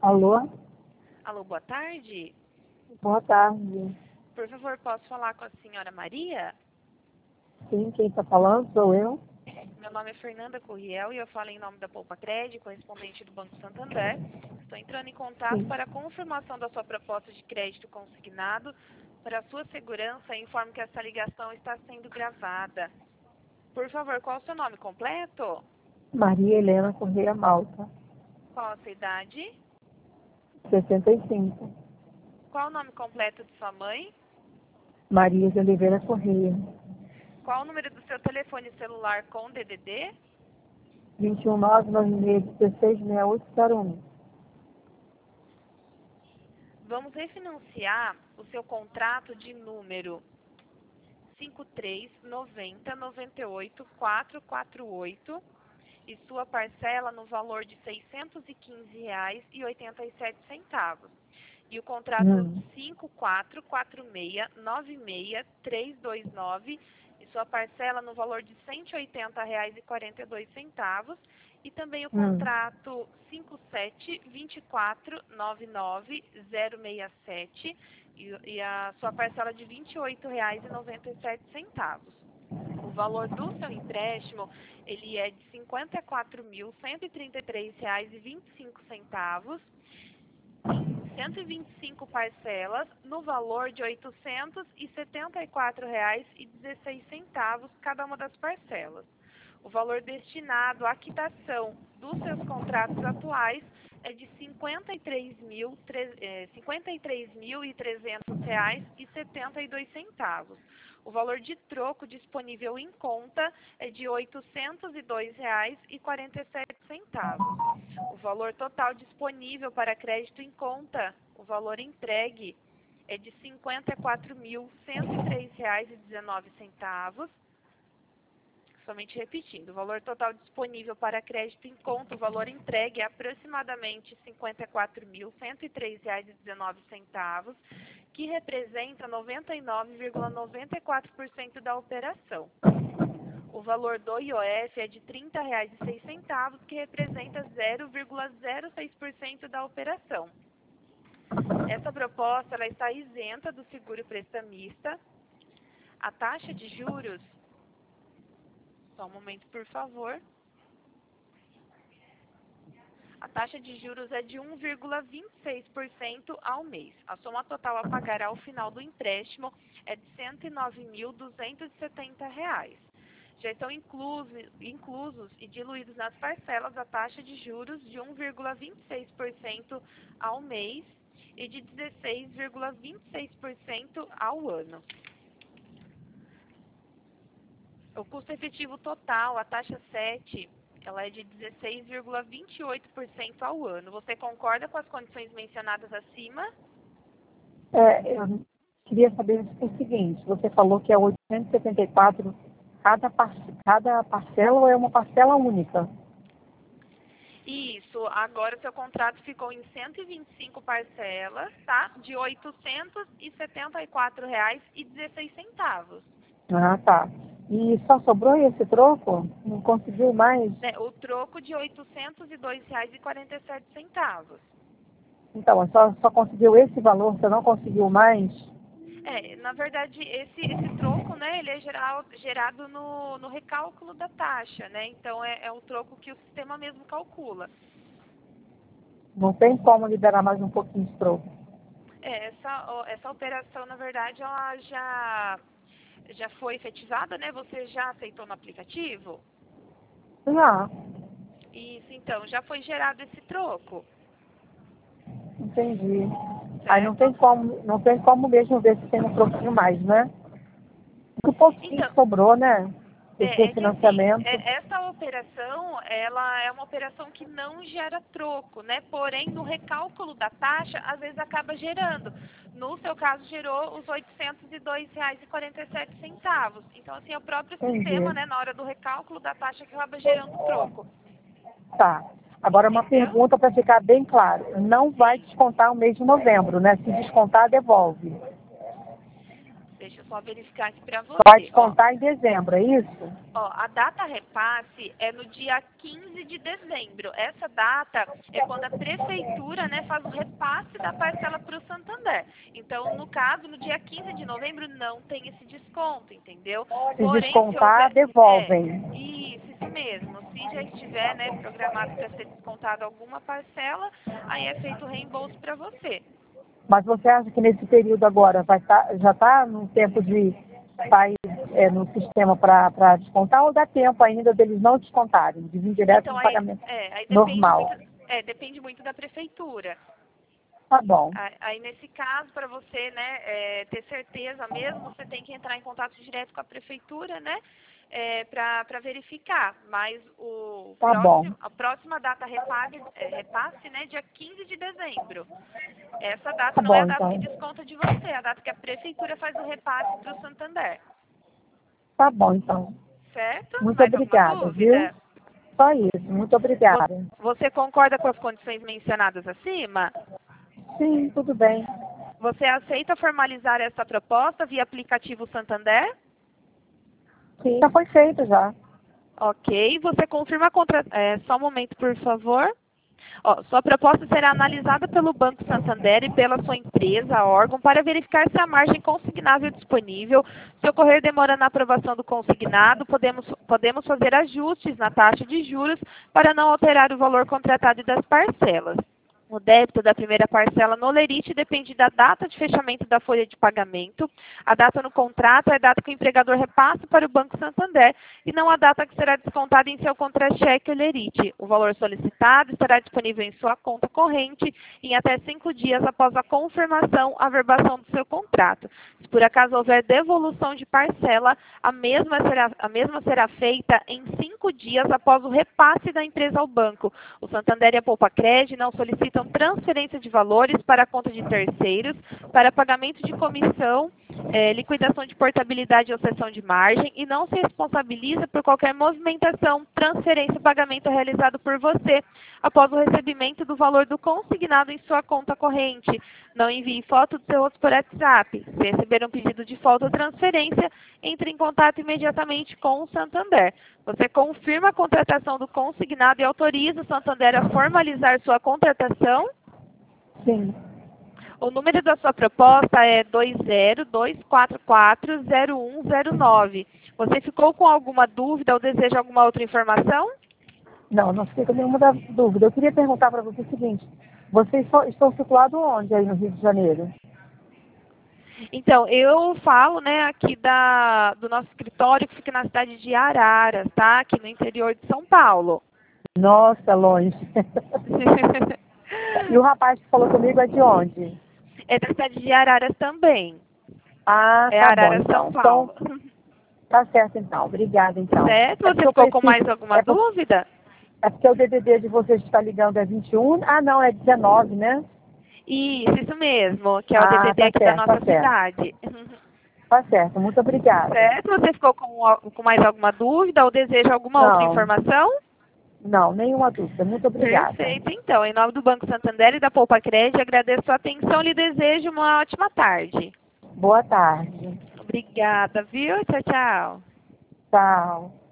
Alô? Alô, boa tarde. Boa tarde. Por favor, posso falar com a senhora Maria? Sim, quem está falando sou eu. Meu nome é Fernanda Corriel e eu falo em nome da Poupa Crédito, correspondente do Banco Santander. Estou entrando em contato Sim. para a confirmação da sua proposta de crédito consignado. Para a sua segurança, informo que essa ligação está sendo gravada. Por favor, qual o seu nome completo? Maria Helena Correia Malta, Qual a sua idade? 65. Qual o nome completo de sua mãe? Maria de Oliveira Correia, Qual o número do seu telefone celular com DDD? 21996166801. Vamos refinanciar o seu contrato de número 5390984448 e sua parcela no valor de R$ 615,87. E o contrato 544696329 e sua parcela no valor de R$ 180,42. E também o contrato 572499067 e a sua parcela de R$ 28,97. O valor do seu empréstimo, ele é de R$ 54.133,25 em 125 parcelas no valor de R$ 874,16 cada uma das parcelas. O valor destinado à quitação dos seus contratos atuais é de R$ 53.300,72. O valor de troco disponível em conta é de R$ 802,47. O valor total disponível para crédito em conta, o valor entregue, é de R$ 54.103,19. Somente repetindo, o valor total disponível para crédito em conta, o valor entregue é aproximadamente R$ 54.103,19, que representa 99,94% da operação. O valor do IOF é de R$ 30,06, que representa 0,06% da operação. Essa proposta ela está isenta do seguro prestamista. A taxa de juros... Só um momento, por favor. A taxa de juros é de 1,26% ao mês. A soma total a pagar ao final do empréstimo é de R$ 109.270. Já estão inclusos e diluídos nas parcelas a taxa de juros de 1,26% ao mês e de 16,26% ao ano. O custo efetivo total, a taxa 7, ela é de 16,28% ao ano. Você concorda com as condições mencionadas acima? Eu queria saber o seguinte, você falou que é 874 cada parcela ou é uma parcela única? Isso, agora o seu contrato ficou em 125 parcelas, tá? De R$ 874,16. Ah, tá. E só sobrou esse troco? Não conseguiu mais? O troco de R$ 802,47. Então, só conseguiu esse valor, você não conseguiu mais? Na verdade, esse troco, né, ele é gerado no recálculo da taxa, né? Então, é o troco que o sistema mesmo calcula. Não tem como liberar mais um pouquinho de troco. Essa operação, na verdade, ela já foi efetivada, né? Você já aceitou no aplicativo? Já, Isso, então, já foi gerado esse troco, entendi. Aí não certo? tem como mesmo ver se tem um troquinho mais, né? Um pouquinho Então, que sobrou, né? Esse que assim, refinanciamento. essa operação, ela é uma operação que não gera troco, né? Porém, no recálculo da taxa, às vezes acaba gerando. No seu caso, gerou os R$ 802,47. Então, assim, é o próprio sistema, Entendi. né, na hora do recálculo da taxa que acaba gerando troco. Tá. Agora uma Entendeu? pergunta para ficar bem claro. Não vai descontar o mês de novembro, né? Se descontar, devolve. Deixa eu só verificar aqui para você. Vai descontar em dezembro, é isso? Ó, a data repasse é no dia 15 de dezembro. Essa data é quando a prefeitura, né, faz o repasse da parcela para o Santander. Então, no caso, no dia 15 de novembro não tem esse desconto, entendeu? Se descontar, devolvem. Isso mesmo. Se já estiver, né, programado para ser descontado alguma parcela, aí é feito o reembolso para você. Mas você acha que nesse período agora já está no tempo de estar no sistema para descontar, ou dá tempo ainda deles não descontarem, de vir direto no pagamento aí normal? Depende muito da prefeitura. Tá bom. Aí, nesse caso, para você, né, ter certeza mesmo, você tem que entrar em contato direto com a prefeitura, né, para verificar. Mas a próxima data repasse, né, dia 15 de dezembro. Essa data não é a data que desconta de você, é a data que a prefeitura faz o repasse para o Santander. Tá bom, então. Certo? Muito Mais obrigada, viu? Só isso. Muito obrigada. Você concorda com as condições mencionadas acima? Sim, tudo bem. Você aceita formalizar essa proposta via aplicativo Santander? Sim, já foi feito já. Ok. Você confirma só um momento, por favor. Ó, sua proposta será analisada pelo Banco Santander e pela sua empresa, órgão, para verificar se a margem consignável é disponível. Se ocorrer demora na aprovação do consignado, podemos fazer ajustes na taxa de juros para não alterar o valor contratado e das parcelas. O débito da primeira parcela no Lerite depende da data de fechamento da folha de pagamento. A data no contrato é a data que o empregador repassa para o Banco Santander e não a data que será descontada em seu contra-cheque ou Lerite. O valor solicitado estará disponível em sua conta corrente em até 5 dias após a confirmação, averbação do seu contrato. Se por acaso houver devolução de parcela, a mesma será feita em 5 dias após o repasse da empresa ao banco. O Santander e a Poupacred não solicitam transferência de valores para a conta de terceiros, para pagamento de comissão, liquidação de portabilidade ou cessão de margem e não se responsabiliza por qualquer movimentação, transferência ou pagamento realizado por você após o recebimento do valor do consignado em sua conta corrente. Não envie foto do seu rosto por WhatsApp. Se receber um pedido de foto ou transferência, entre em contato imediatamente com o Santander. Você confirma a contratação do consignado e autoriza o Santander a formalizar sua contratação? Sim. O número da sua proposta é 2024400109. Você ficou com alguma dúvida ou deseja alguma outra informação? Não fiquei com nenhuma dúvida. Eu queria perguntar para você o seguinte: vocês estão situados onde aí no Rio de Janeiro? Então, eu falo, né, aqui do nosso escritório que fica na cidade de Araras, tá? Aqui no interior de São Paulo. Nossa, longe. E o rapaz que falou comigo é de onde? É da cidade de Araras também. Ah, é tá Araras, bom, então. São Paulo. Então, tá certo, então. Obrigada, então. Certo? Você ficou com mais alguma dúvida? É porque o DDD de vocês que está ligando é 21. Ah, não, é 19, né? Isso mesmo, que é o DDD tá aqui certo, da nossa tá certo. cidade. Tá certo, muito obrigada. Certo? Você ficou com mais alguma dúvida ou deseja alguma outra informação? Não, nenhuma dúvida. Muito obrigada. Perfeito, então. Em nome do Banco Santander e da Poupacred, agradeço a atenção e lhe desejo uma ótima tarde. Boa tarde. Obrigada, viu? Tchau, tchau. Tchau.